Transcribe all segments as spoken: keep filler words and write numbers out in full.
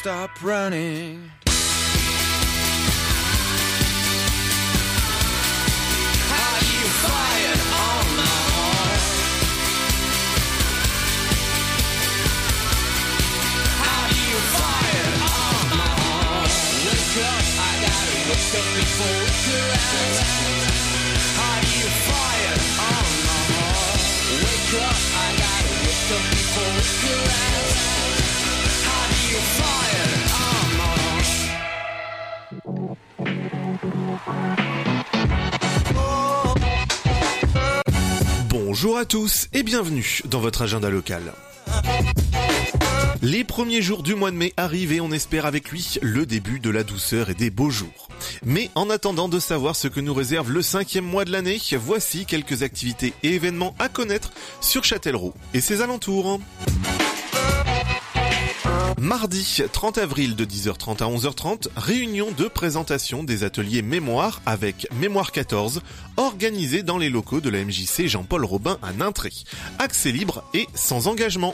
stop running. How do you fire on my heart? How do you fire on my heart? Wake up, I gotta wake up before it cracks. How do you fire on my heart? Wake up, I gotta wake up before it cracks. How do you fire on my heart? Bonjour à tous et bienvenue dans votre agenda local. Les premiers jours du mois de mai arrivent et on espère avec lui le début de la douceur et des beaux jours. Mais en attendant de savoir ce que nous réserve le cinquième mois de l'année, voici quelques activités et événements à connaître sur Châtellerault et ses alentours. Mardi trente avril de dix heures trente à onze heures trente, réunion de présentation des ateliers Mémoire avec Mémoire quatorze, organisé dans les locaux de la M J C Jean-Paul Robin à Nintré. Accès libre et sans engagement.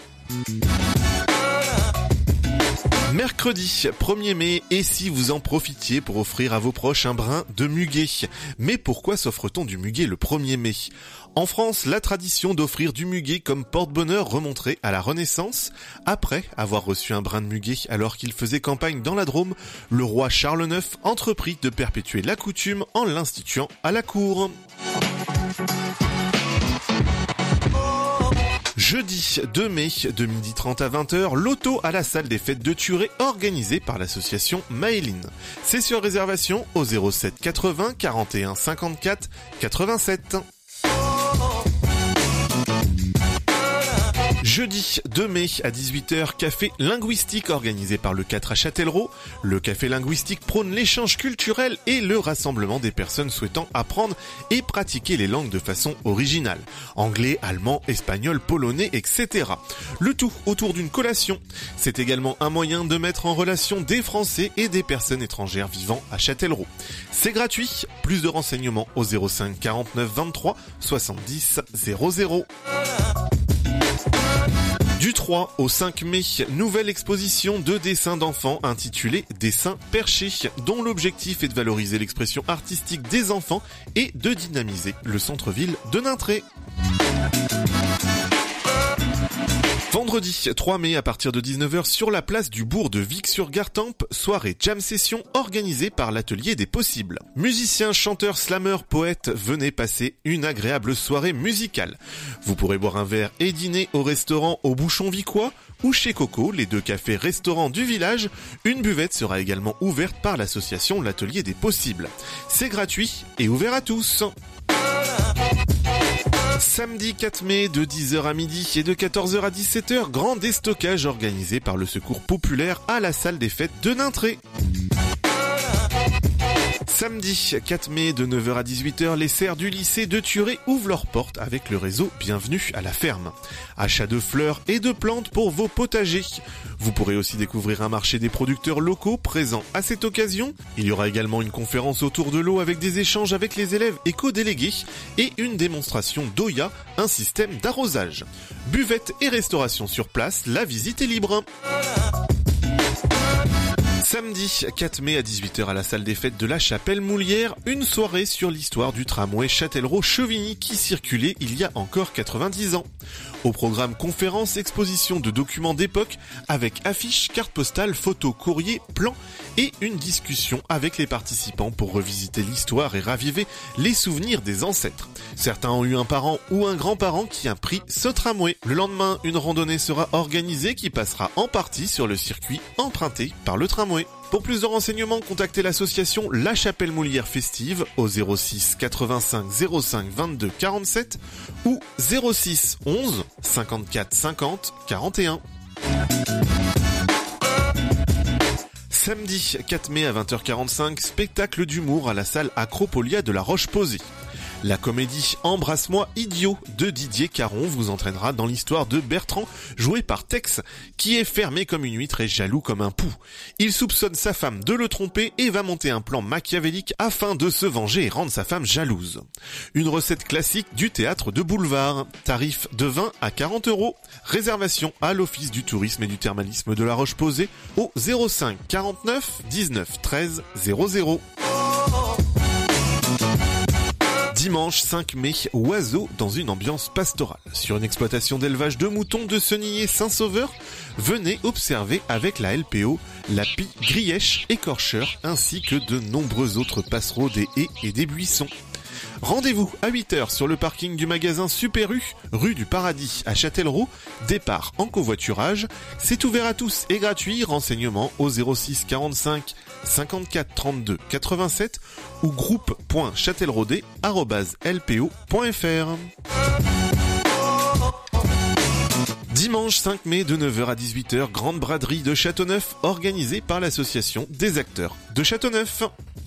Mercredi premier mai, et si vous en profitiez pour offrir à vos proches un brin de muguet? Mais pourquoi s'offre-t-on du muguet le premier mai? En France, la tradition d'offrir du muguet comme porte-bonheur remonterait à la Renaissance. Après avoir reçu un brin de muguet alors qu'il faisait campagne dans la Drôme, le roi Charles neuf entreprit de perpétuer la coutume en l'instituant à la cour. Jeudi deux mai, de midi trente à vingt heures, loto à la salle des fêtes de Thurey organisée par l'association Maëline. C'est sur réservation au zéro sept quatre-vingts quarante et un cinquante-quatre quatre-vingt-sept. Jeudi deux mai à dix-huit heures, café linguistique organisé par le quatre à Châtellerault. Le café linguistique prône l'échange culturel et le rassemblement des personnes souhaitant apprendre et pratiquer les langues de façon originale. Anglais, allemand, espagnol, polonais, et cetera. Le tout autour d'une collation. C'est également un moyen de mettre en relation des Français et des personnes étrangères vivant à Châtellerault. C'est gratuit. Plus de renseignements au zéro cinq quarante-neuf vingt-trois soixante-dix zéro zéro. Du trois au cinq mai, nouvelle exposition de dessins d'enfants intitulée Dessins perchés, dont l'objectif est de valoriser l'expression artistique des enfants et de dynamiser le centre-ville de Nintré. Vendredi trois mai à partir de dix-neuf heures sur la place du bourg de Vic-sur-Gartempe, soirée jam session organisée par l'Atelier des Possibles. Musiciens, chanteurs, slameurs, poètes, venez passer une agréable soirée musicale. Vous pourrez boire un verre et dîner au restaurant au Bouchon Vicois ou chez Coco, les deux cafés-restaurants du village. Une buvette sera également ouverte par l'association l'Atelier des Possibles. C'est gratuit et ouvert à tous. Samedi quatre mai, de dix heures à midi et de quatorze heures à dix-sept heures, grand déstockage organisé par le Secours Populaire à la salle des fêtes de Nintré. Samedi quatre mai, de neuf heures à dix-huit heures, les serres du lycée de Thurey ouvrent leurs portes avec le réseau Bienvenue à la ferme. Achat de fleurs et de plantes pour vos potagers. Vous pourrez aussi découvrir un marché des producteurs locaux présents à cette occasion. Il y aura également une conférence autour de l'eau avec des échanges avec les élèves éco-délégués et une démonstration d'Oya, un système d'arrosage. Buvette et restauration sur place, la visite est libre. Samedi quatre mai à dix-huit heures à la salle des fêtes de la Chapelle-Moulière, une soirée sur l'histoire du tramway Châtellerault-Chevigny qui circulait il y a encore quatre-vingt-dix ans. Au programme conférences, exposition de documents d'époque avec affiches, cartes postales, photos, courriers, plans et une discussion avec les participants pour revisiter l'histoire et raviver les souvenirs des ancêtres. Certains ont eu un parent ou un grand-parent qui a pris ce tramway. Le lendemain, une randonnée sera organisée qui passera en partie sur le circuit emprunté par le tramway. Pour plus de renseignements, contactez l'association La Chapelle-Moulière Festive au zéro six quatre-vingt-cinq zéro cinq vingt-deux quarante-sept ou zéro six onze cinquante-quatre cinquante quarante et un. Samedi quatre mai à vingt heures quarante-cinq, spectacle d'humour à la salle Acropolia de la Roche-Posay. La comédie Embrasse-moi idiot de Didier Caron vous entraînera dans l'histoire de Bertrand, joué par Tex, qui est fermé comme une huître et jaloux comme un pou. Il soupçonne sa femme de le tromper et va monter un plan machiavélique afin de se venger et rendre sa femme jalouse. Une recette classique du théâtre de boulevard. Tarif de vingt à quarante euros. Réservation à l'Office du tourisme et du thermalisme de La Roche-Posay au zéro cinq quarante-neuf dix-neuf treize zéro zéro. Dimanche cinq mai, oiseaux dans une ambiance pastorale. Sur une exploitation d'élevage de moutons de Senillé-Saint-Sauveur, venez observer avec la L P O la pie grièche écorcheur ainsi que de nombreux autres passereaux des haies et des buissons. Rendez-vous à huit heures sur le parking du magasin Super U, rue du Paradis à Châtellerault, départ en covoiturage. C'est ouvert à tous et gratuit, renseignements au zéro six quarante-cinq cinquante-quatre trente-deux quatre-vingt-sept ou groupe point châtelleraudais arobase l p o point f r. Dimanche cinq mai de neuf heures à dix-huit heures, grande braderie de Châteauneuf organisée par l'association des acteurs de Châteauneuf.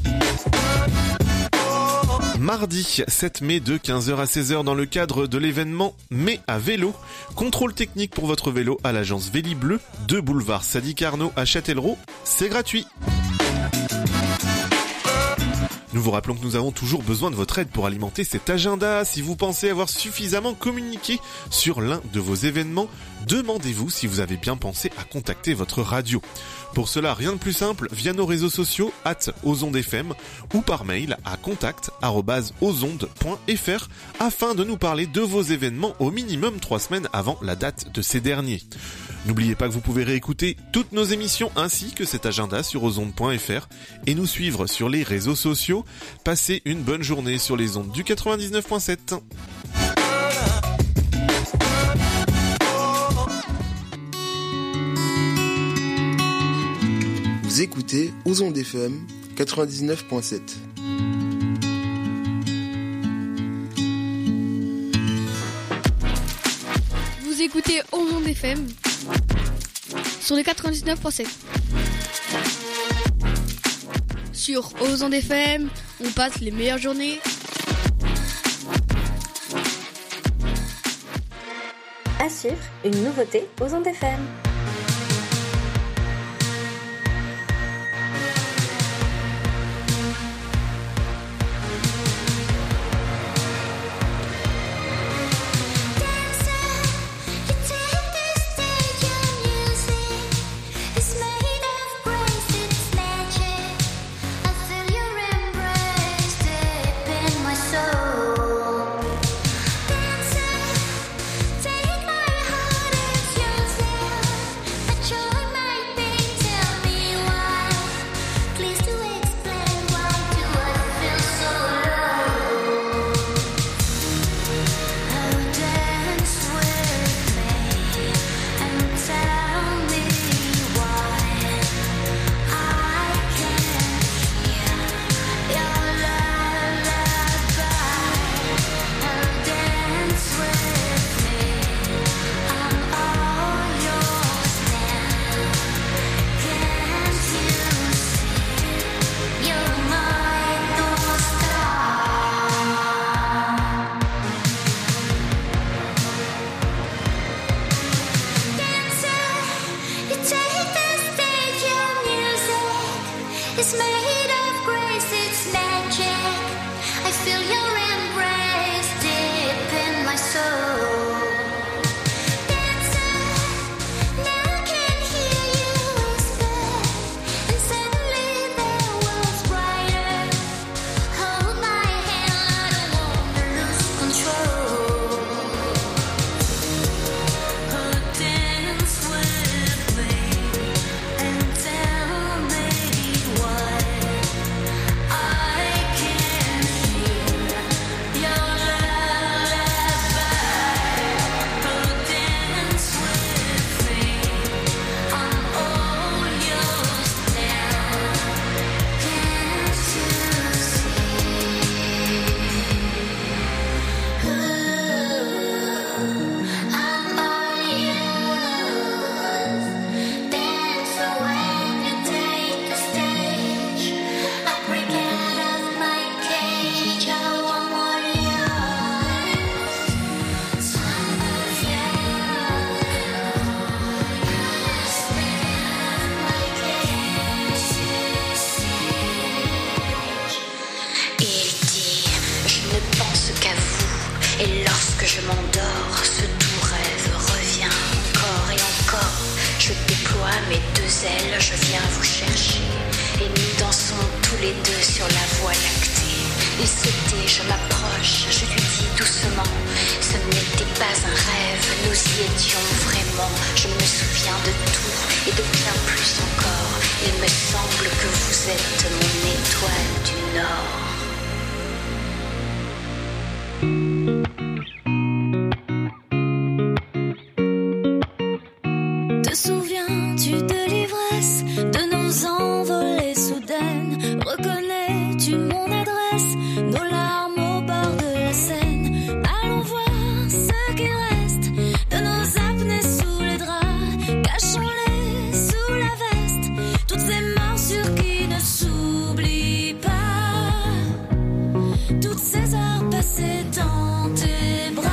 Mardi sept mai de quinze heures à seize heures dans le cadre de l'événement Mai à vélo. Contrôle technique pour votre vélo à l'agence Vélibleu, deux boulevard Sadi Carnot à Châtellerault. C'est gratuit. Nous vous rappelons que nous avons toujours besoin de votre aide pour alimenter cet agenda. Si vous pensez avoir suffisamment communiqué sur l'un de vos événements, demandez-vous si vous avez bien pensé à contacter votre radio. Pour cela, rien de plus simple, via nos réseaux sociaux, at ozondes F M, ou par mail à contact arobase ozondes point f r, afin de nous parler de vos événements au minimum trois semaines avant la date de ces derniers. N'oubliez pas que vous pouvez réécouter toutes nos émissions ainsi que cet agenda sur ozondes point f r et nous suivre sur les réseaux sociaux. Passez une bonne journée sur les ondes du quatre-vingt-dix-neuf point sept. Vous écoutez Ozondes F M quatre-vingt-dix-neuf point sept. Vous écoutez Ozondes F M sur les quatre-vingt-dix-neuf point sept. Sur Ozondes F M, on passe les meilleures journées. À suivre, une nouveauté Ozondes F M. Take my heart, it's yours now. les deux sur la voie lactée. Il se tait, je m'approche, je lui dis doucement, ce n'était pas un rêve, nous y étions vraiment. Je me souviens de tout et de bien plus encore. Il me semble que vous êtes mon étoile du Nord. Te souviens-tu de l'ivresse, de nos envolées soudaines? Reconnais-tu mon adresse, nos larmes au bord de la Seine? Allons voir ce qui reste de nos apnées sous les draps, cachons-les sous la veste, toutes ces morsures qui ne s'oublient pas, toutes ces heures passées dans tes bras.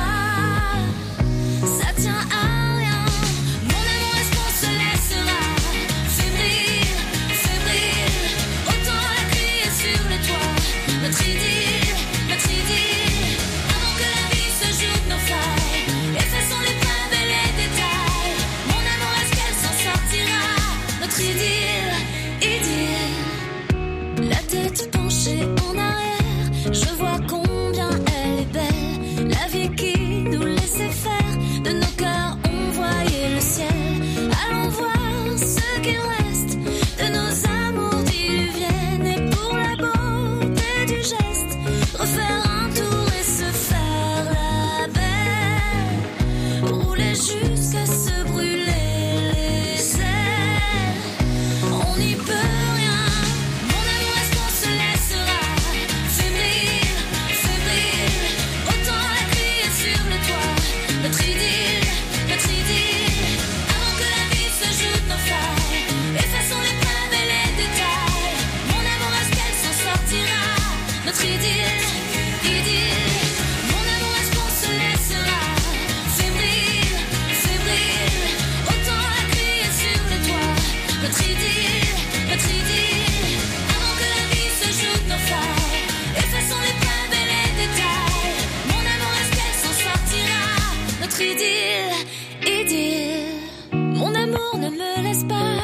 Ça tient à rien, mon amour, est-ce qu'on se laissera fébrile, fébrile, autant la crier sur le toit, notre idylle, notre idylle, avant que la vie se joue de nos failles, effaçons les preuves et les détails. Mon amour, est-ce qu'elle s'en sortira, notre idylle, idylle. La tête penchée en arrière, je vois combien elle est belle, la vie qui nous laissait faire, de nos cœurs on voyait le ciel. Allons voir ce qu'il reste de nos amours diluviennes, et pour la beauté du geste, refaire un tour et se faire la belle, rouler jusqu'à se brûler les ailes. On n'y peut rien, mon amour, est-ce qu'on se laissera fébrile, fébrile, autant la crier sur le toit, notre idylle, notre idylle, avant que la vie se joue de nos failles, effaçons les preuves et les détails. Mon amour, est-ce qu'elle s'en sortira, notre idylle, idylle. Mon amour, est-ce qu'on se laissera fébrile, fébrile, autant la crier sur le toit, notre idylle, notre idylle, avant que la vie se joue de nos failles, effaçons les preuves et les détails. Mon amour, est-ce qu'elle s'en sortira, notre idylle, idylle. Mon amour, ne me laisse pas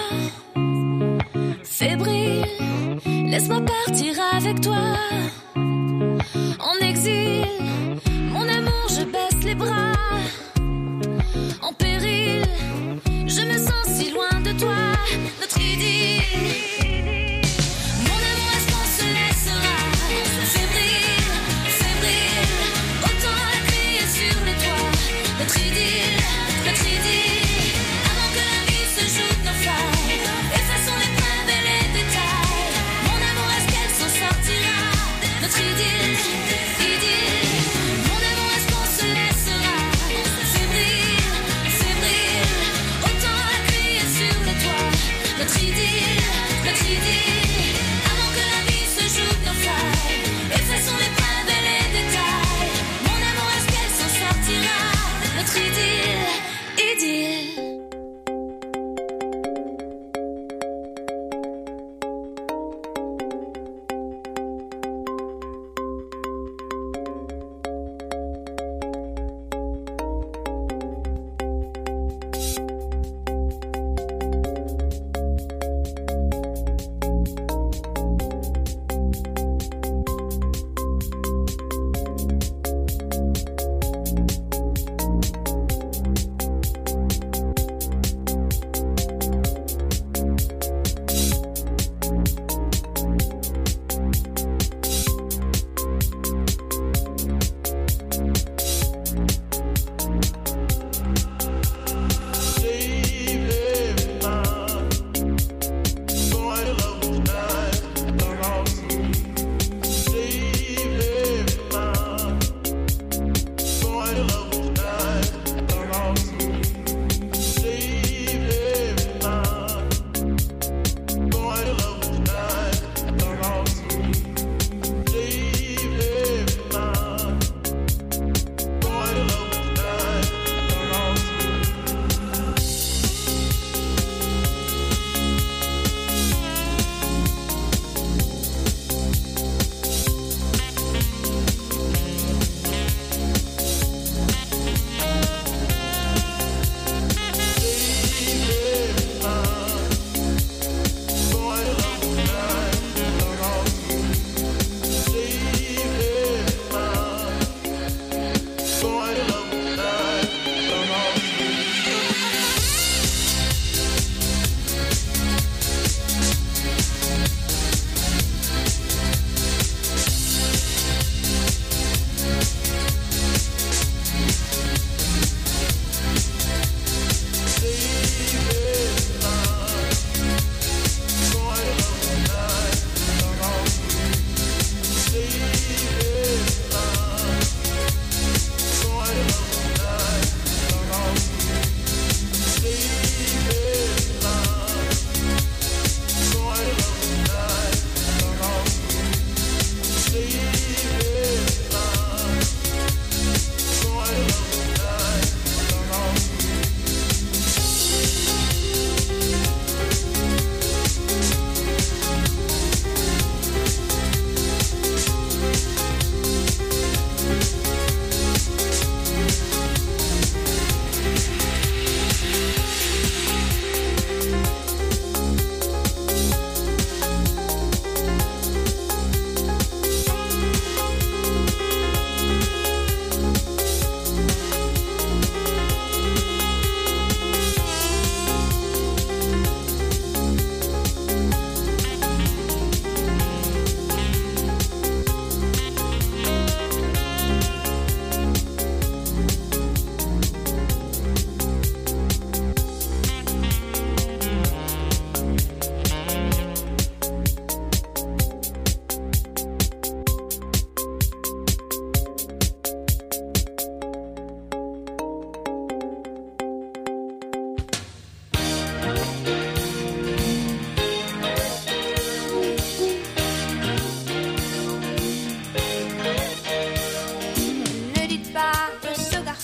fébrile, laisse-moi partir avec toi en exil. Mon amour, je baisse les bras en péril, je me sens si loin de toi, notre idylle. Mon amour, est-ce qu'on se laissera fébrile, fébrile, autant la crier sur le toit, notre idylle, notre idylle, avant que la vie se joue de nos failles, effaçons les preuves et les détails. Mon amour, est-ce qu'elle s'en sortira, notre idylle, idylle. Mon amour, est-ce qu'on se laissera fébrile, fébrile, autant la crier sur le toit, notre idylle, notre idylle, avant que la vie se joue de nos failles, effaçons les preuves et les détails. Mon amour, est-ce qu'elle s'en sortira, notre idylle.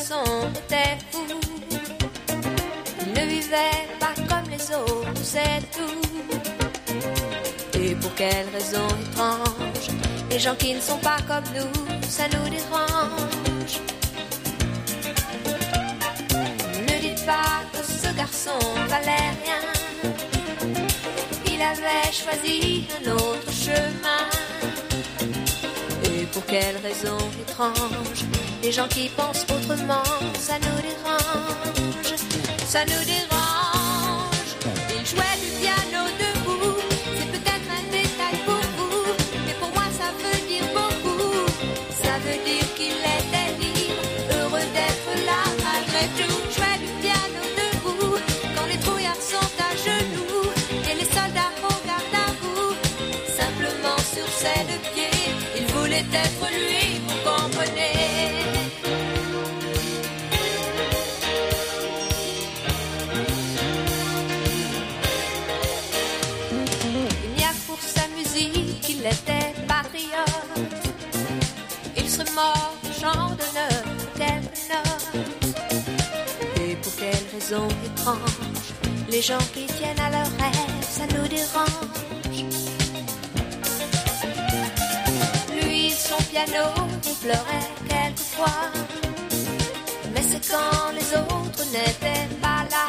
garçon était fou. Il ne vivait pas comme les autres, c'est tout. Et pour quelle raison étrange, les gens qui ne sont pas comme nous, ça nous dérange. Ne dites pas que ce garçon valait rien. Il avait choisi un autre chemin. Et pour quelle raison étrange, les gens qui pensent autrement, ça nous dérange, ça nous dérange. Il jouait du piano debout, c'est peut-être un détail pour vous, mais pour moi ça veut dire beaucoup. Ça veut dire qu'il était libre, heureux d'être là malgré tout. Jouait du piano debout, quand les trouillards sont à genoux, et les soldats regardent à vous, simplement sur ses deux pieds. Il voulait être lui, vous comprenez. Il n'y a que pour sa musique qu'il était patriote. Il serait mort de chant d'honneur pour quelques notes. Et pour quelle raison étrange, les gens qui tiennent à leurs rêves, ça nous dérange. Son piano, il pleurait quelquefois, mais c'est quand les autres n'étaient pas là.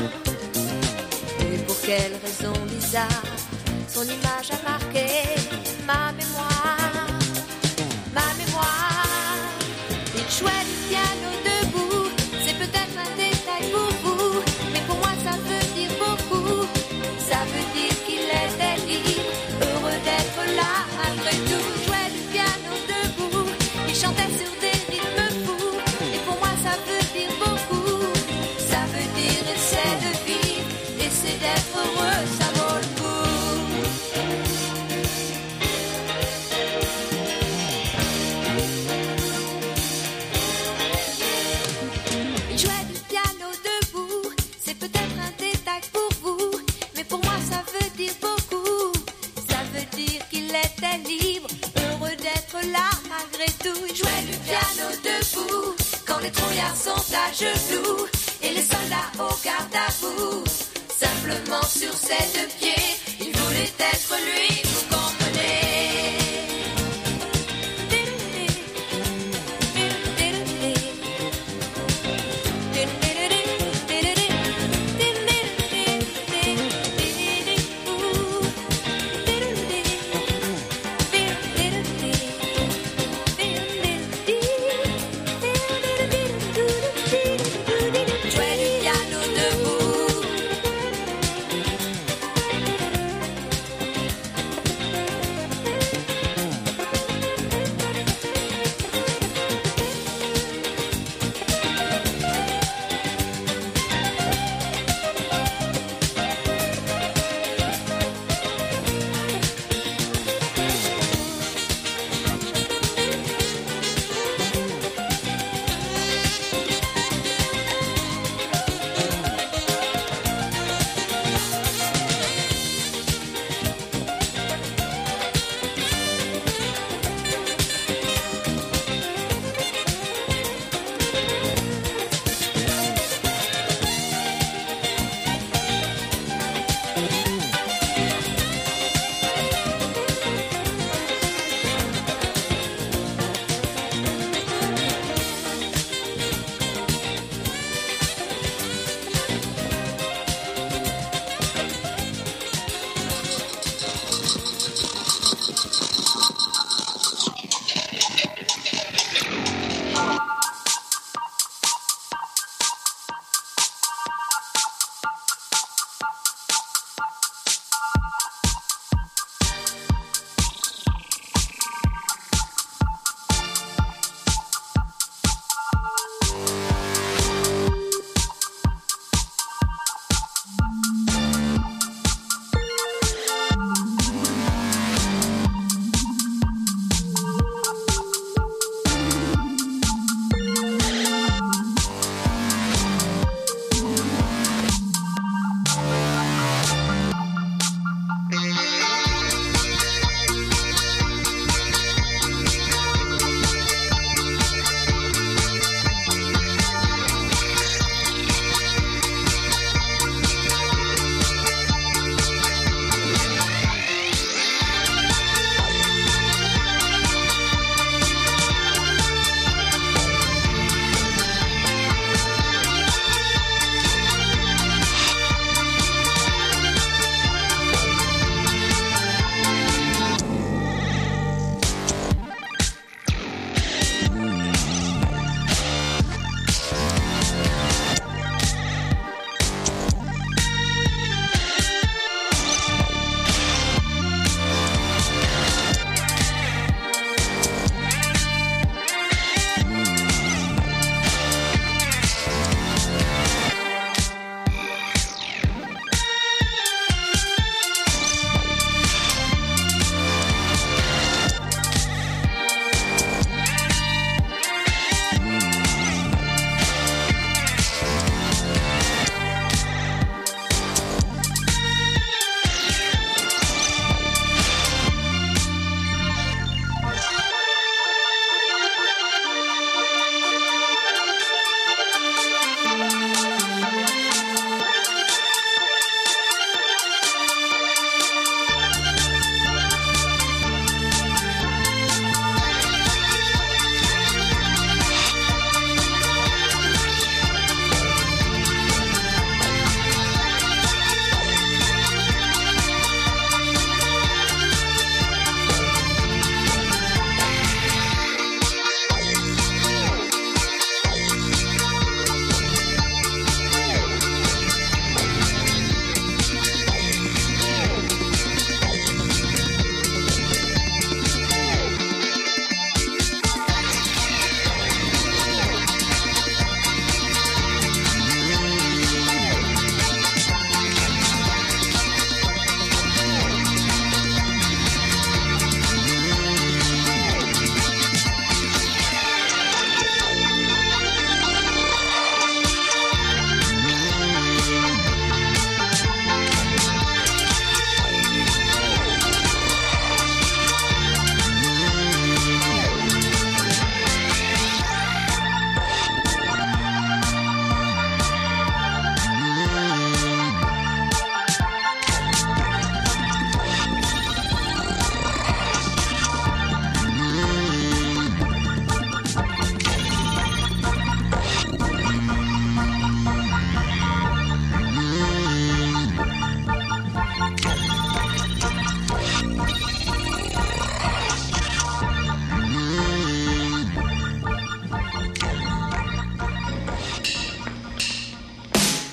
Et pour quelle raison bizarre, son image a marqué ma mémoire, ma mémoire. Il jouait du piano debout, c'est peut-être un détail pour vous, mais pour moi ça veut dire beaucoup. Ça veut dire qu'il était libre, heureux d'être là malgré tout. Il chantait sur des rythmes fous, et pour moi ça veut dire beaucoup. Ça veut dire essaie de vivre, essaie d'être heureux, ça vaut le coup. Il jouait du piano debout, c'est peut-être un détail pour vous, mais pour moi ça veut dire beaucoup. Ça veut dire qu'il était libre, heureux d'être là malgré tout. Il jouait du piano debout, quand les trouillards sont à genoux, et les soldats au garde à vous, simplement sur ses deux pieds. Il voulait être lui, vous comprenez.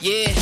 yeah.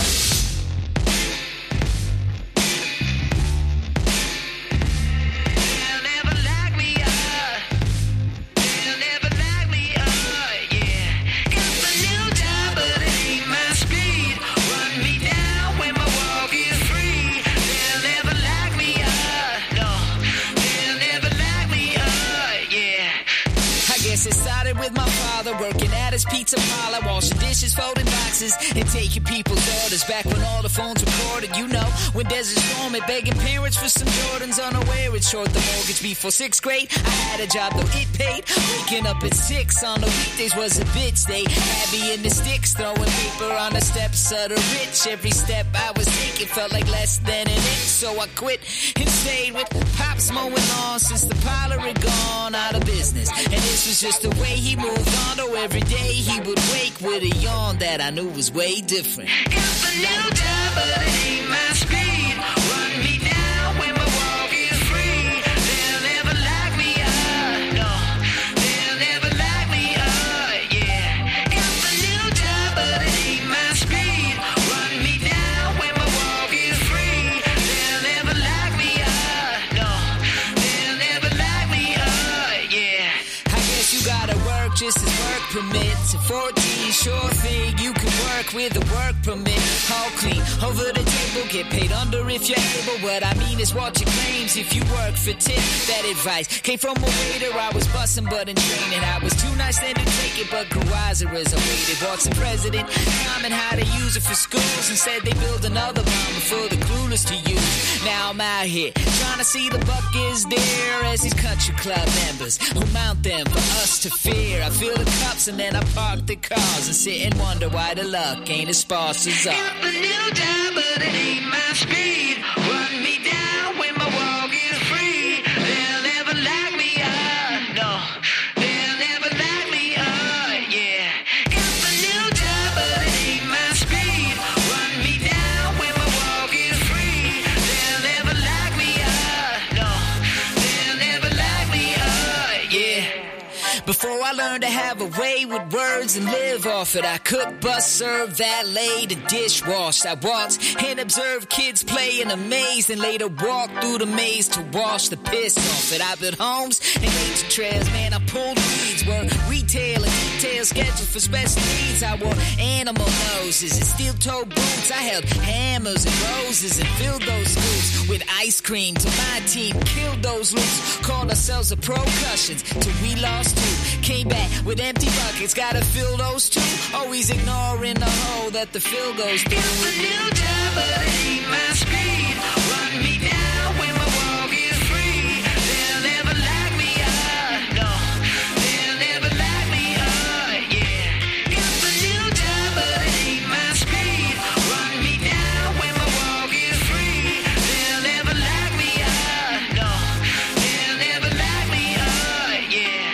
It started with my father working at his pizza parlor, washing dishes, folding boxes, and taking people's orders. Back when all the phones recorded, you know, when there's a storm and begging parents for some Jordans, unaware it short the mortgage before sixth grade. I had a job though it paid. Waking up at six on the weekdays was a bitch. They had me in the sticks, throwing paper on the steps of the rich. Every step I was taking felt like less than an inch, so I quit and stayed with Pops mowing lawn since the parlor had gone out of business. And this was just the way he moved on, though every day he would wake with a yawn that I knew was way different. Got a new job, but it ain't my speed. Run me down when my walk is free. They'll never lock me up, no. They'll never lock me up, yeah. Got a new job, but it ain't my speed. Run me down when my walk is free. They'll never lock me up, no. They'll never lock me up, yeah. I guess you gotta work just as work permits. At fourteen, sure thing you can work with a work permit. All clean, over the table, get paid under if you're able. What I mean is watch your claims if you work for tip. That advice came from a waiter. I was busting but in training. I was too nice then to take it, but grew wiser as I waited. Watched the president comment how to use it for schools and said they build another bomb for the clueless to use. Now I'm out here trying to see the buck is there as these country club members who mount them for us to fear. I fill the cups and then I park the cars and sit and wonder why the luck ain't as sparse as ours. Got a new job, but it ain't my speed. Run me down when my walk is free. They'll never lock me up, no. They'll never lock me up, yeah. Got a new job, but it ain't my speed. Run me down when my walk is free. They'll never lock me up, no. They'll never lock me up, yeah. Before I learned to have a way with words and live off it, I cook, bus, serve, valet, the dishwash. I watched and observed kids play in a maze, and later walked through the maze to wash the piss off it. I built homes and nature trails, man, I pulled weeds, worked retail and detail schedule for special needs. I wore animal noses and steel-toe boots. I held hammers and roses and filled those scoops with ice cream till my team killed those loops. Called ourselves the Percussions till we lost two. Came back with empty buckets, gotta fill those too. Always ignoring the hole that the fill goes through. Got a new job, but it ain't my speed. Run me down when my walk is free. They'll never lock me up, no. They'll never lock me up, yeah. Got a new job, but it ain't my speed. Run me down when my walk is free. They'll never lock me up, no. They'll never lock me up, yeah.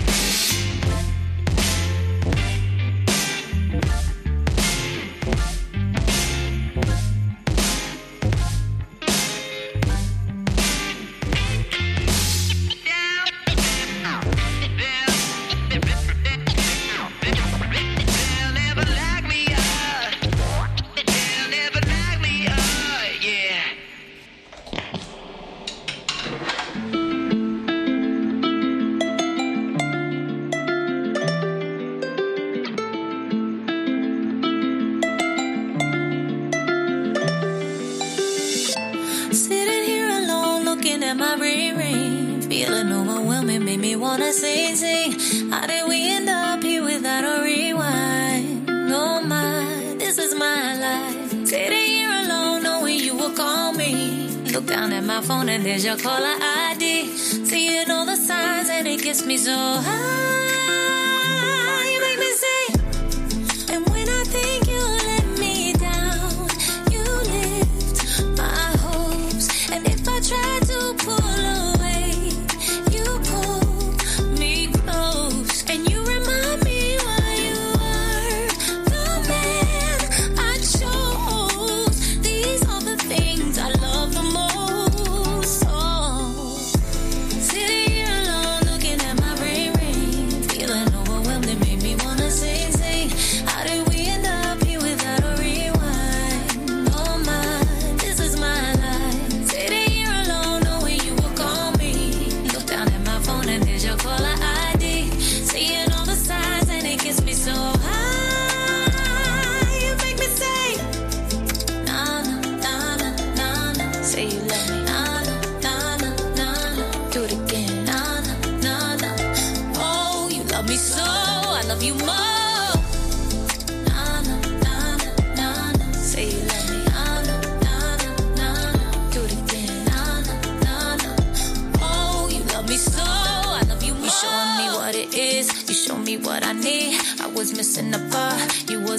Sitting here alone, looking at my ring, feeling overwhelming, made me wanna sing, sing. How did we end up here without a rewind? Oh my, this is my life. Sitting here alone, knowing you will call me. Look down at my phone and there's your caller I D. Seeing all the signs and it gets me so high. You make me say, and when I think you let me down, you lift my hopes. And if I try to pull away, you pull me close. And you remind me why you are the man I chose. These are the things I love the most. Oh, sitting here alone, looking at my brain ring,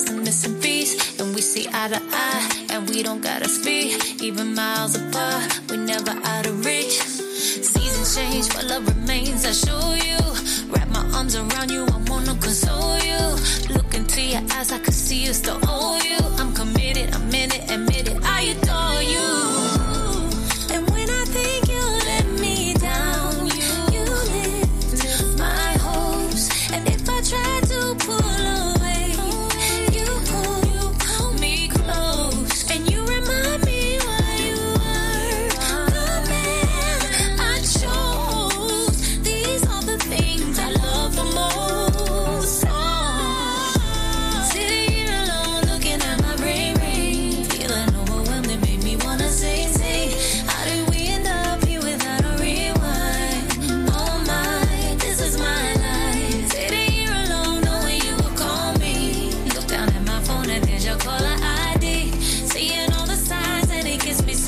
just a missing piece. And we see eye to eye, and we don't gotta speak. Even miles apart, we never out of reach. Seasons change, but love remains, I show you. Wrap my arms around you, I wanna console you. Look into your eyes, I can see you still owe you. I'm committed, I'm in it, admit it, I adore you. And when I think you let me down, you, you lift my hopes. And if I try to pull away, you pull, you pull me close. And you remind me why you are the man I chose. These are the things I love the most. Oh, sitting here alone, looking at my brain ring, feeling overwhelmed, it made me wanna say, say, how did we end up here without a rewind? Oh my, this is my life. Sitting here alone, knowing you will call me. Look down at my phone and there's your caller I D. Seeing all the signs and it gets me so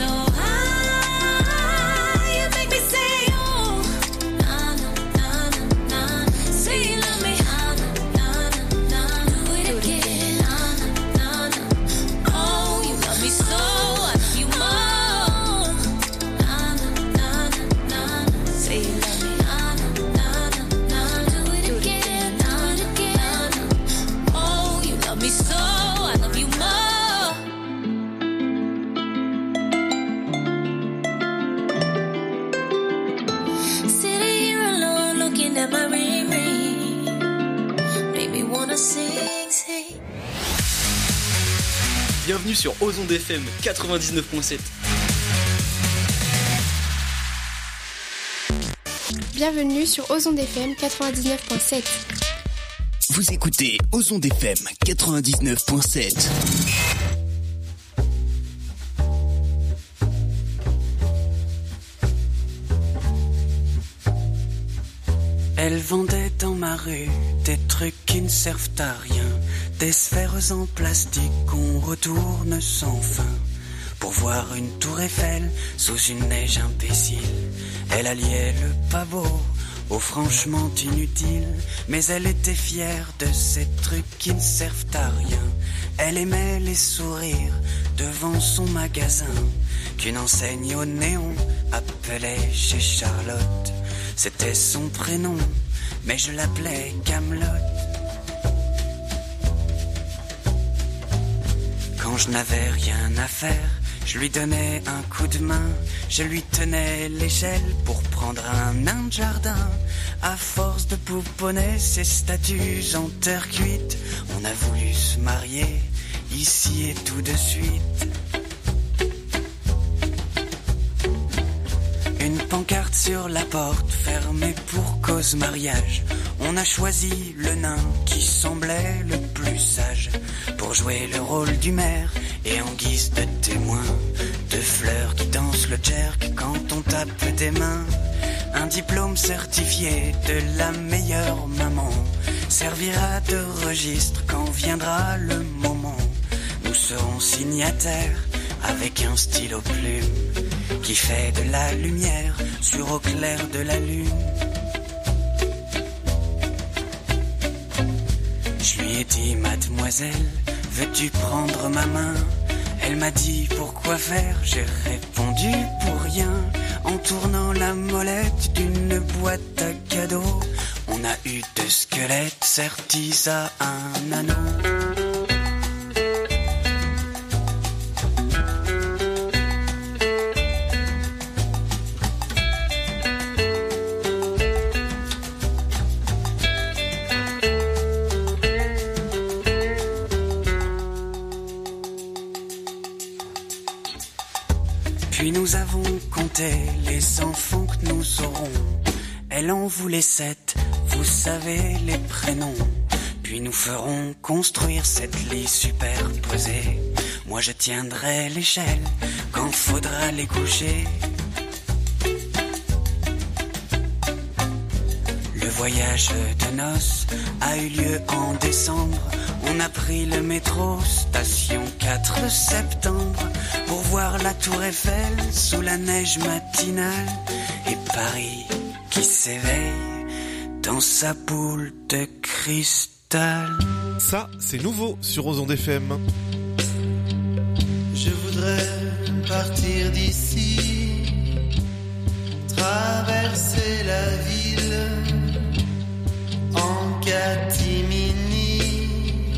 high. You make me say, oh, na na na na na. Say you love me, na na na na. Do it again, na na na na. Oh, you love me so, I love you more. Na na na na na. Say you love me, na na na na. Do it again, na na na na. Oh, you love me so, I love you more. Sitting here alone, looking at my ring ring, made me wanna sing, sing. Bienvenue sur Ozon F M quatre-vingt-dix-neuf virgule sept. Bienvenue sur Ozon F M quatre-vingt-dix-neuf virgule sept. Vous écoutez Ozon F M quatre-vingt-dix-neuf virgule sept. Elle vendait dans ma rue des trucs qui ne servent à rien, des sphères en plastique qu'on retourne sans fin. Pour voir une tour Eiffel sous une neige imbécile, elle alliait le pas beau au franchement inutile. Mais elle était fière de ces trucs qui ne servent à rien. Elle aimait les sourires devant son magasin, qu'une enseigne au néon appelait chez Charlotte. C'était son prénom, mais je l'appelais Camelot. Quand je n'avais rien à faire, je lui donnais un coup de main. Je lui tenais l'échelle pour prendre un nain de jardin. À force de pouponner ses statues en terre cuite, on a voulu se marier, ici et tout de suite. Une pancarte sur la porte, fermée pour cause mariage. On a choisi le nain qui semblait le plus sage pour jouer le rôle du maire. Et en guise de témoin, deux fleurs qui dansent le jerk quand on tape des mains. Un diplôme certifié de la meilleure maman servira de registre quand viendra le moment. Nous serons signataires avec un stylo plume qui fait de la lumière sur au clair de la lune. Je lui ai dit, mademoiselle, veux-tu prendre ma main? Elle m'a dit, pourquoi faire? J'ai répondu, pour rien. En tournant la molette d'une boîte à cadeaux, on a eu deux squelettes sertis à un anneau. Puis nous avons compté les enfants que nous aurons. Elle en voulait sept, vous savez les prénoms. Puis nous ferons construire cette lit superposée. Moi je tiendrai l'échelle quand faudra les coucher. Le voyage de noces a eu lieu en décembre. On a pris le métro, station quatre septembre, pour voir la tour Eiffel sous la neige matinale. Et Paris qui s'éveille dans sa boule de cristal. cristal. Ça, c'est nouveau sur Ozon F M. Je voudrais partir d'ici, traverser la ville en catimini,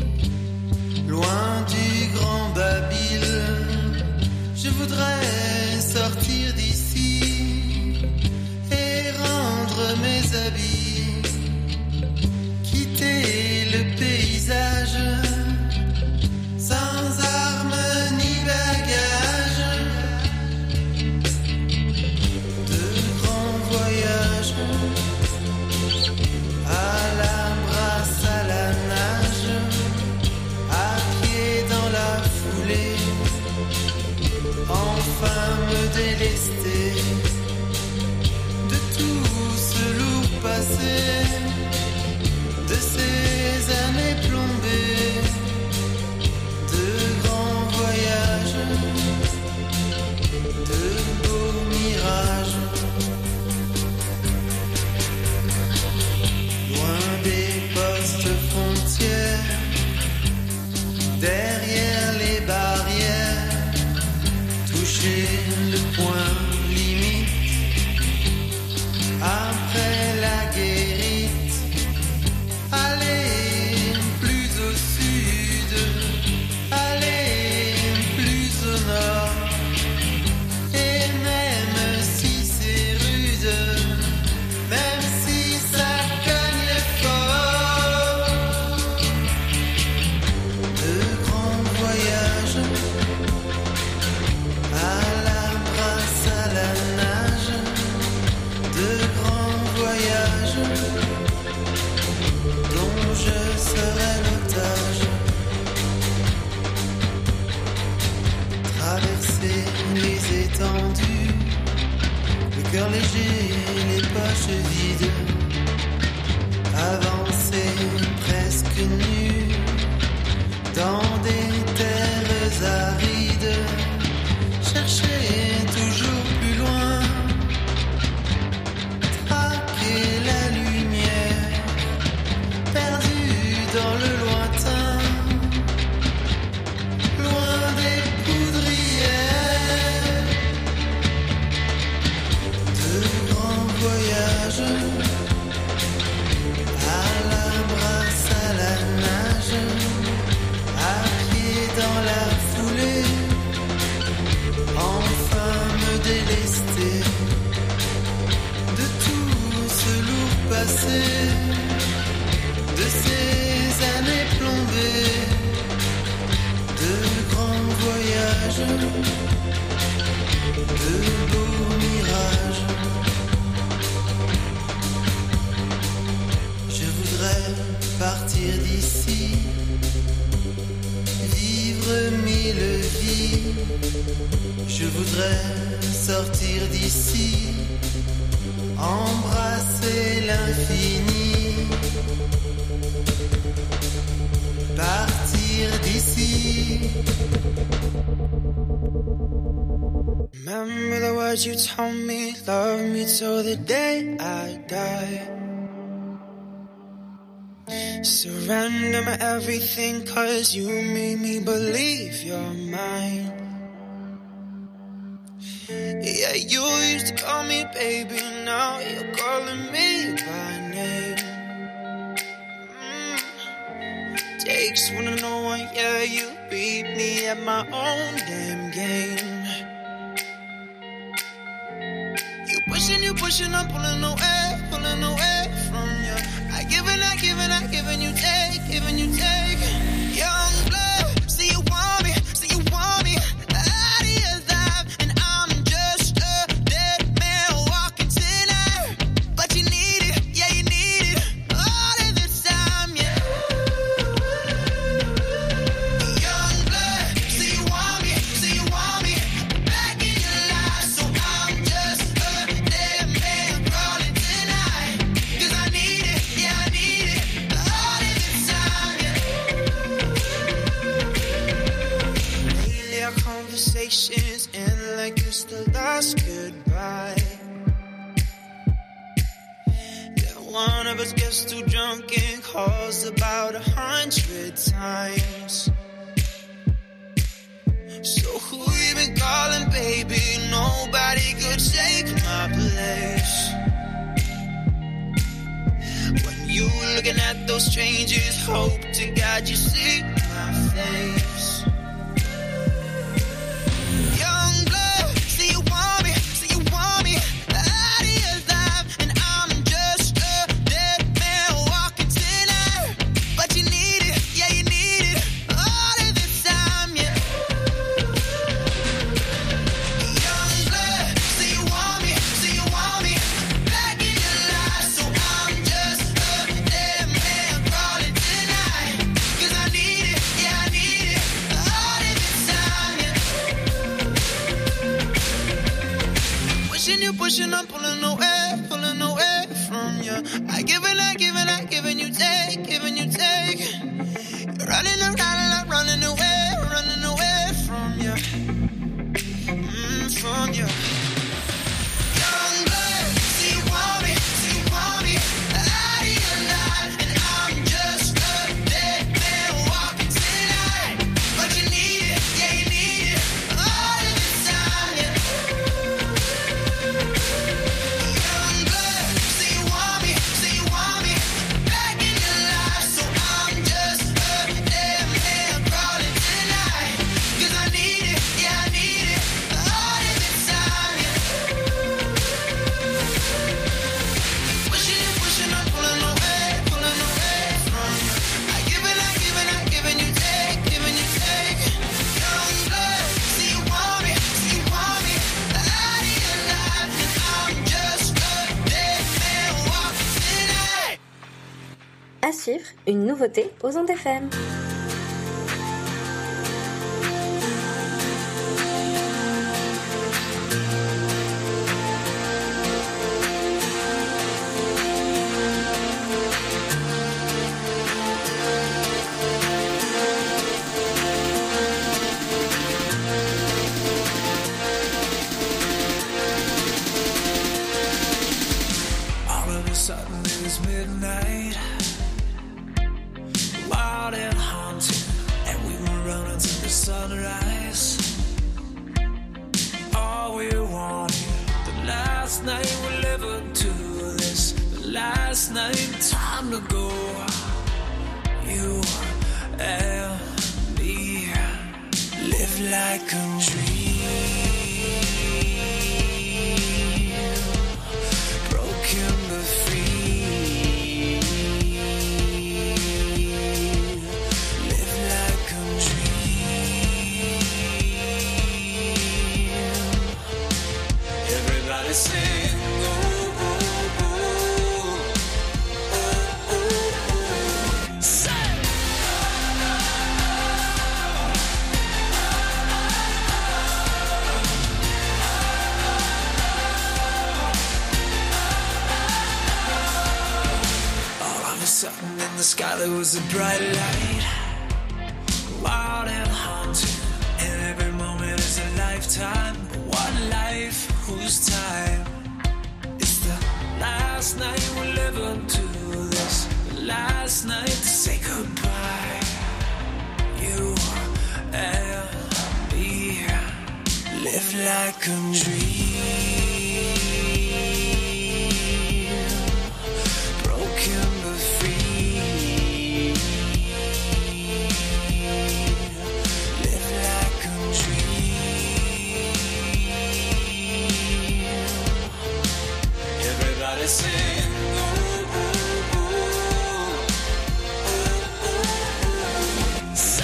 loin du grand Babil. Je voudrais sortir d'ici et rendre mes habits, quitter le paysage sans armes ni bagages. De grands voyages à la brasse, à la nage, à pied dans la foulée, enfin me délester de tout ce lourd passé, de ces années plombées, de grands voyages, de beaux mirages, loin des postes frontières, derrière les barrières, toucher le point limite, après la guérite, aller plus au sud, aller plus au nord, et même si c'est rude, même si ça cogne fort, de grands voyages à la brasse, à la nage, de grands voyages dont je serai l'otage. Traverser les étendues, le cœur léger, les poches vides, avancer presque nu dans des terres arides, chercher toujours plus loin, traquer la lumière, perdue dans le lointain, loin des poudrières, de grands voyages à la brasse, à la nage, à pied dans la foulée, enfin me délester de tout ce lourd passé, de ces années plombées, de grands voyages, de beaux mirages. Je voudrais partir d'ici, vivre mille vies. Je voudrais sortir d'ici, embrasser l'infini, partir d'ici. Remember the words you told me, love me till the day I die. Surrender my everything, cause you made me believe you're mine. Yeah, you used to call me baby, now you're calling me by name. Mm. Takes one to know one, yeah, you beat me at my own damn game. You pushing, you pushing, I'm pulling away, pulling away from you. I give and I give and I give and you take, give and you take. Young blood, see you want me, see you want me. Out of your life, and I'm just a dead man walking tonight. But you need it, yeah you need it, all of the time, yeah. Young blood, see you want me, see you want me. Back in your life, so I'm just a dead man crawling tonight. Cause I need it, yeah I need it, all of the time, yeah. Lately our conversations end like it's the last goodbye. Yeah, one of us gets too drunk and calls about a hundred times. So who you been calling, baby? Nobody could take my place. When you looking at those strangers, hope to God you see my face. Young blood, see you want me, see you want me out of your life, and I'm just a dead man walking tonight. But you need it, yeah you need it, all of this time, yeah. Young blood, see you want me, see you want me back in your life, so I'm just a dead man crawling tonight. 'Cause I need it, yeah I need it, all of this time, yeah. Pushing you, pushing, I'm pulling away, pulling away from you. I give and I give and I give and you take, giving you take. You're running around and I'm running away, running away from you, mm, from you. Young blood, see you want me, see you want me out of your life, and I'm just a dead man walking tonight. But you need it, yeah you need it, all of this time, yeah. Young blood, see you want me, see you want me back in your life, so I'm just a dead man crawling tonight. 'Cause I need it, yeah I need it, all of this time, yeah. Pushing you, pushing, I'm pulling away, pulling away from you. I give and I give and I give and you take, giving you take. Young blood, see you want me, see you want me out of your life, and I'm just a dead man walking tonight. À suivre, une nouveauté aux ondes F M. All of a sudden it was midnight, wild and haunted, and we were running to the sunrise. All we wanted, the last night we're living to this, the last night, time to go. You and me live like a dream, broken but free. Live like a dream. Everybody sing, ooh, ooh, ooh, ooh, ooh, ooh. Sing. All of a sudden in the sky there was a bright light, wild and haunted, and every moment is a lifetime. But what life, whose time? It's the last night we're living to this, the last night to say goodbye. You and me live like a dream, broken but free. Live like a dream. Everybody sing, ooh, ooh, ooh, ooh, ooh, ooh. Sing.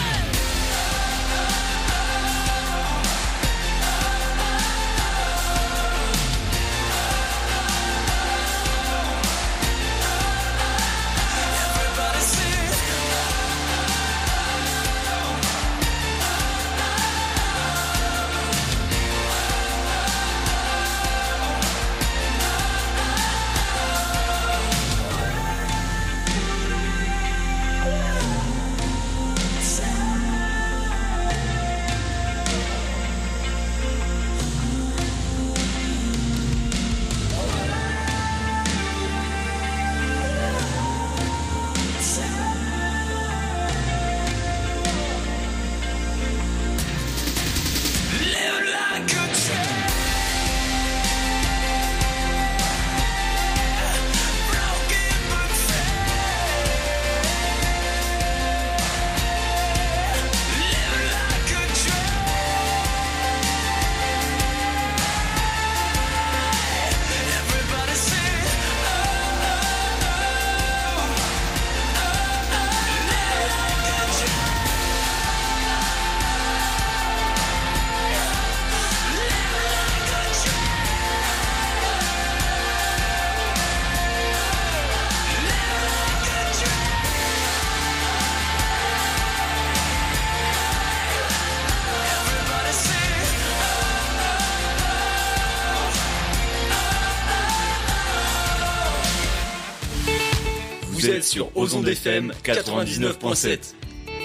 Vous êtes sur Ozon F M quatre-vingt-dix-neuf point sept.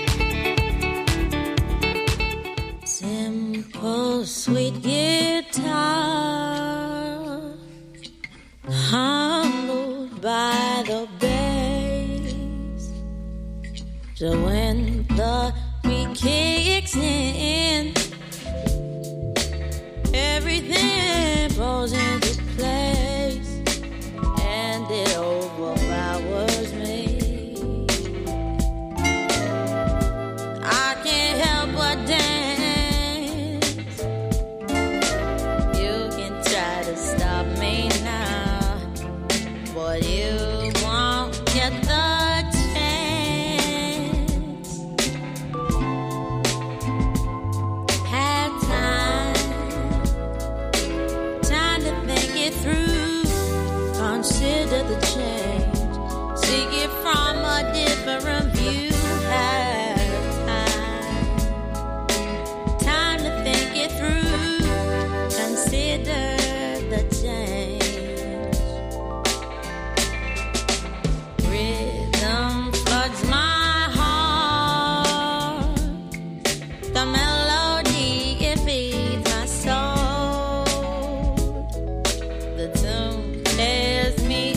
Simple, sweet guitar, humbled by the bass. So when the beat kicks in, everything falls into place, and it overpowers me. I can't help but dance. You can try to stop me now, but you won't get the chance. Had time, time to think it through. Consider the change, see it from a different view. Have time, time to think it through. Consider the change. Rhythm floods my heart. The melody, it feeds my soul. The tune tears me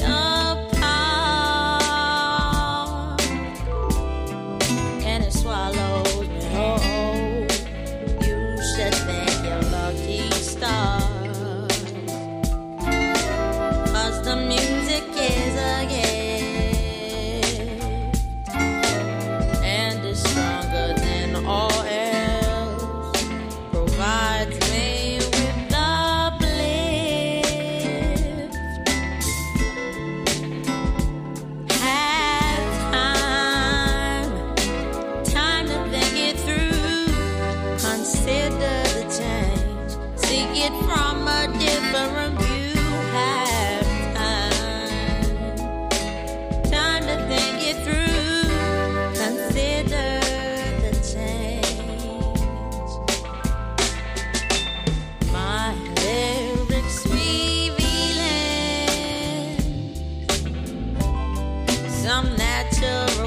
apart, and it swallows me whole. You should thank your lucky stars, 'cause the music is a gift, and it's stronger than all else. Provides me with the bliss. Have time, time to think it through. Consider the change, see it from a different view. Have time, time to think it through. Consider the change. My lyrics revealing some natural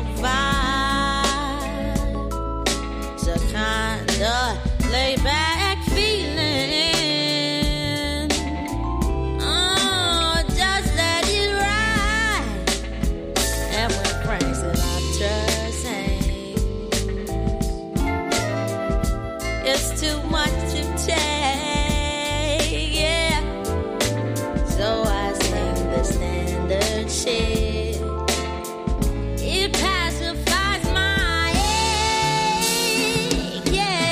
vibe, it's a kind of laid back feeling. Oh, just let it ride. And when Frank Sinatra sings, it's too much to take, yeah. So I sing the standard shit. It pacifies my ache,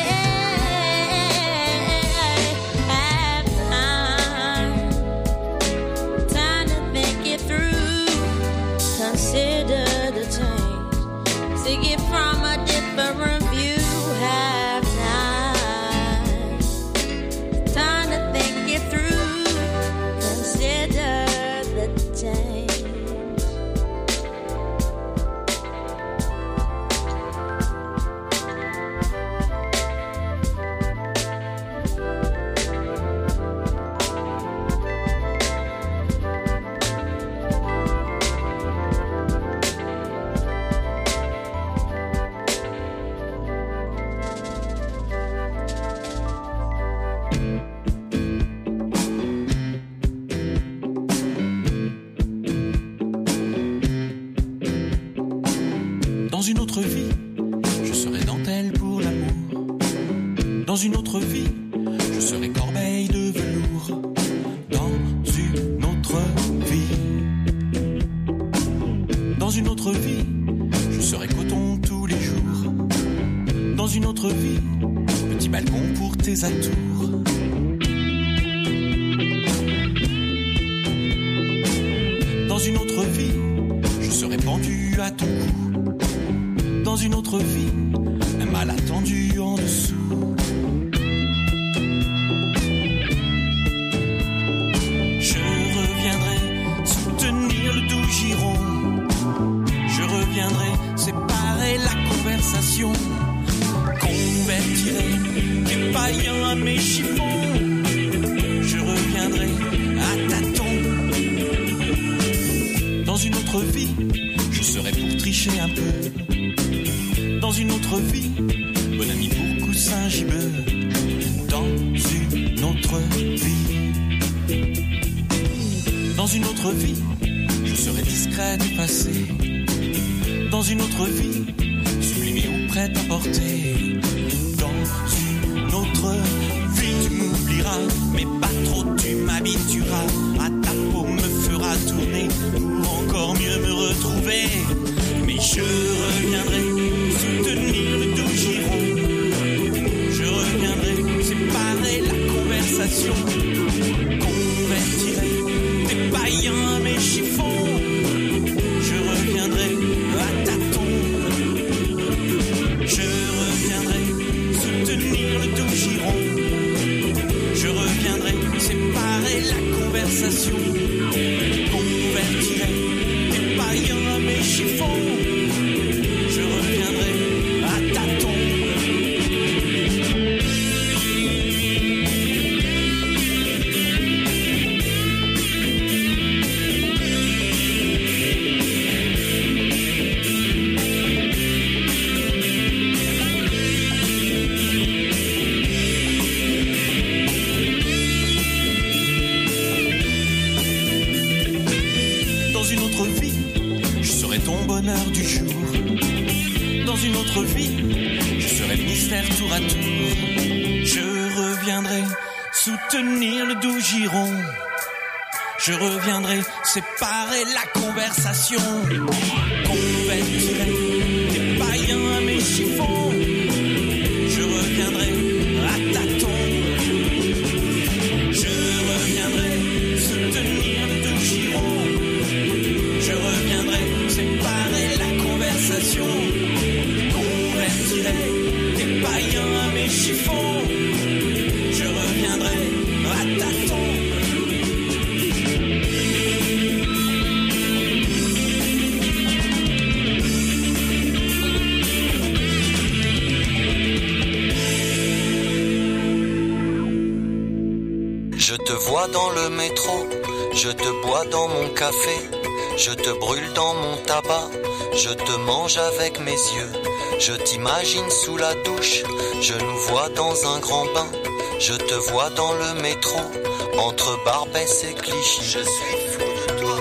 yeah. Have time, time to think it through. Consider the change, see it from a different view. Have time, time to think it through. Consider the change. Dans une autre vie, je serai dentelle pour l'amour. Dans une autre vie, je serai corbeille de velours. Dans une autre vie, dans une autre vie, je serai coton tous les jours. Dans une autre vie, petit balcon pour tes atours. Dans une autre vie, je serai pendu à ton cou. Dans une autre vie, un mal attendu en dessous. Je reviendrai soutenir le doux giron. Je reviendrai séparer la conversation. Convertirai des païens à mes chiffons. Je reviendrai à tâtons. Dans une autre vie, je serai tricher un peu. Dans une autre vie, bon ami pour coussin gibeux. Dans une autre vie. Dans une autre vie, je serai discret et passé. Dans une autre vie, sublimé ou prêt à porter. Dans une autre vie, tu m'oublieras, mais pas trop, tu m'habitueras. À ta peau me fera tourner pour encore mieux me retrouver. Mais je reviendrai soutenir le doux giron. Je reviendrai séparer la conversation. Convertirai tes païens à mes chiffons. Je reviendrai à tâtons. Je reviendrai soutenir le doux giron. Je reviendrai séparer la conversation. Convertirai tes païens à mes chiffons. Je reviendrai à tâtons. Bonheur du jour. Dans une autre vie, je serai le mystère tour à tour. Je reviendrai soutenir le doux giron. Je reviendrai séparer la conversation. Convertirai tes païens à mes chiffons. Je reviendrai à tâtons. Je reviendrai soutenir le doux giron. Je reviendrai séparer la conversation. Convertirai tes païens à mes chiffons. Je reviendrai à tâtons. Je te vois dans le métro, je te bois dans mon café. Je te brûle dans mon tabac, je te mange avec mes yeux. Je t'imagine sous la douche, je nous vois dans un grand bain. Je te vois dans le métro, entre Barbès et Clichy. Je suis fou de toi.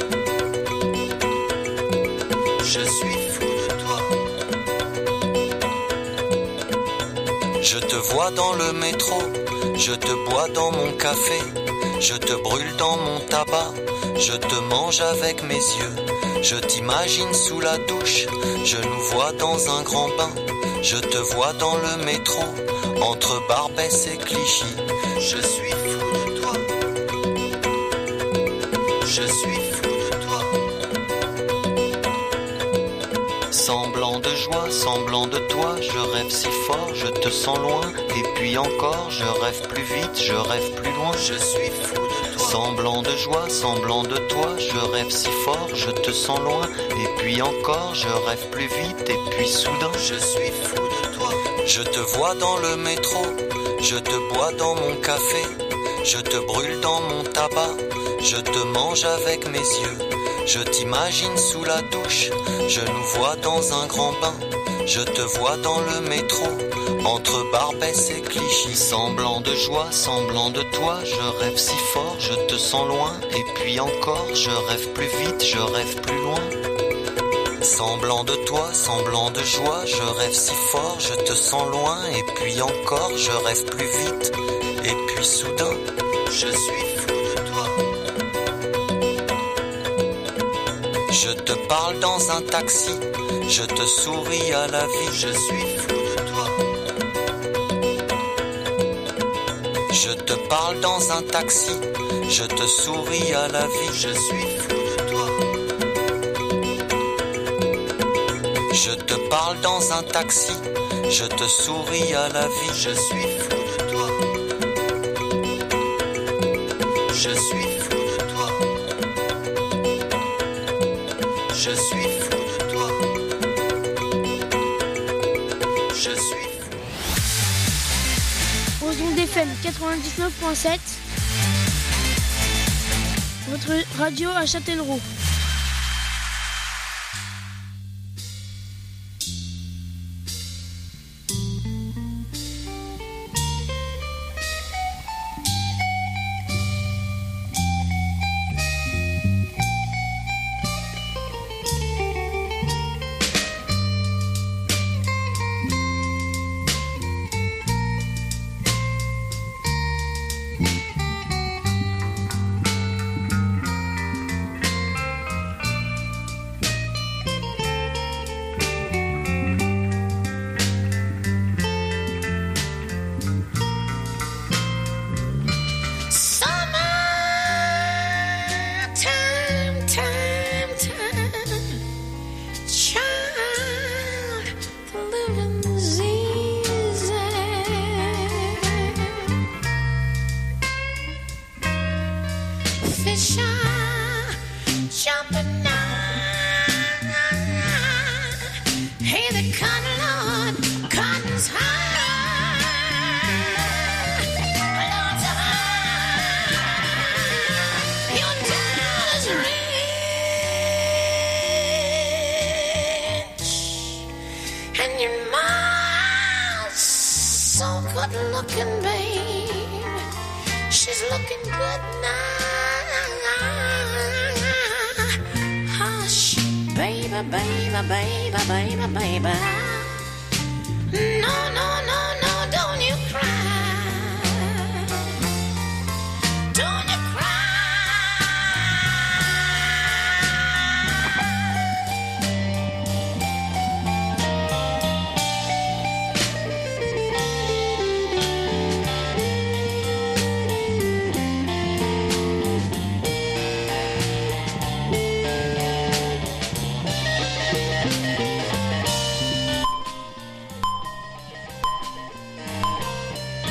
Je suis fou de toi. Je te vois dans le métro, je te bois dans mon café. Je te brûle dans mon tabac. Je te mange avec mes yeux, je t'imagine sous la douche, je nous vois dans un grand bain, je te vois dans le métro, entre Barbès et Clichy. Je suis fou de toi, je suis fou de toi. Semblant de joie, semblant de toi, je rêve si fort, je te sens loin, et puis encore, je rêve plus vite, je rêve plus loin. Je suis fou de toi. Semblant de joie, semblant de toi, je rêve si fort, je te sens loin, et puis encore, je rêve plus vite, et puis soudain, je suis fou de toi. Je te vois dans le métro, je te bois dans mon café, je te brûle dans mon tabac, je te mange avec mes yeux, je t'imagine sous la douche, je nous vois dans un grand bain, je te vois dans le métro, entre Barbès et Clichy. Semblant de joie, semblant de toi, je rêve si fort, je te sens loin, et puis encore, je rêve plus vite, je rêve plus loin. Semblant de toi, semblant de joie, je rêve si fort, je te sens loin, et puis encore, je rêve plus vite, et puis soudain, je suis fou de toi. Je te parle dans un taxi, je te souris à la vie, je suis fou de toi. Je te parle dans un taxi, je te souris à la vie, je suis fou de toi. Je te parle dans un taxi, je te souris à la vie, je suis fou de toi. Je suis fou de toi. Je suis fou de toi. Je suis fou. Ozon F M quatre-vingt-dix-neuf point sept, votre radio à Châtellerault. station, jumping down. Hey, the cotton Lord, cotton's high. Lord's high. Your dollar's rich, and your mom's so good looking, babe. She's looking good now. Hush, baby, baby, baby, baby, baby. No, no, no.